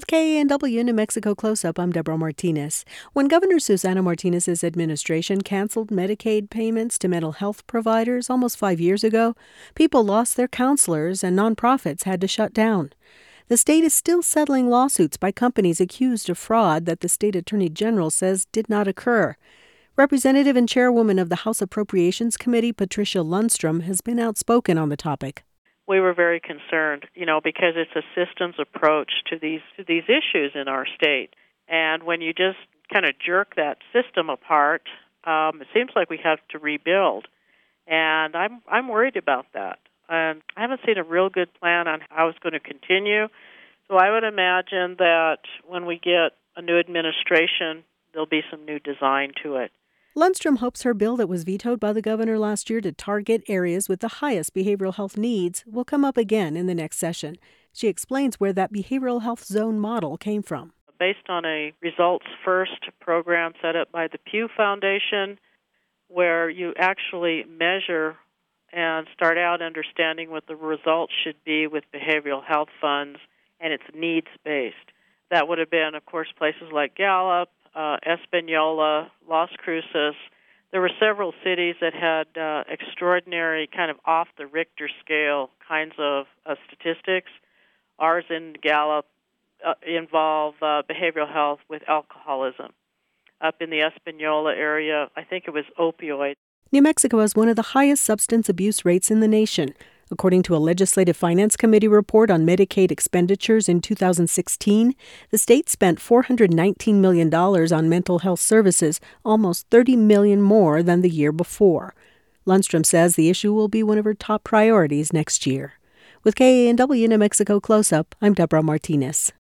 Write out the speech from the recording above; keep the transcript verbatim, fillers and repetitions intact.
With K A N W New Mexico Close-Up, I'm Deborah Martinez. When Governor Susana Martinez's administration canceled Medicaid payments to mental health providers almost five years ago, people lost their counselors and nonprofits had to shut down. The state is still settling lawsuits by companies accused of fraud that the state attorney general says did not occur. Representative and chairwoman of the House Appropriations Committee, Patricia Lundstrom, has been outspoken on the topic. We were very concerned, you know, because it's a systems approach to these to these issues in our state. And when you just kind of jerk that system apart, um, it seems like we have to rebuild. And I'm I'm worried about that. And I haven't seen a real good plan on how it's going to continue. So I would imagine that when we get a new administration, there'll be some new design to it. Lundstrom hopes her bill that was vetoed by the governor last year to target areas with the highest behavioral health needs will come up again in the next session. She explains where that behavioral health zone model came from. Based on a results-first program set up by the Pew Foundation, where you actually measure and start out understanding what the results should be with behavioral health funds, and it's needs-based. That would have been, of course, places like Gallup, Uh, Espanola, Las Cruces. There were several cities that had uh, extraordinary kind of off the Richter scale kinds of uh, statistics. Ours in Gallup uh, involve uh, behavioral health with alcoholism. Up in the Espanola area, I think it was opioid. New Mexico has one of the highest substance abuse rates in the nation. According to a Legislative Finance Committee report on Medicaid expenditures in two thousand sixteen, the state spent four hundred nineteen million dollars on mental health services, almost thirty million dollars more than the year before. Lundstrom says the issue will be one of her top priorities next year. With K A N W New Mexico Close-Up, I'm Deborah Martinez.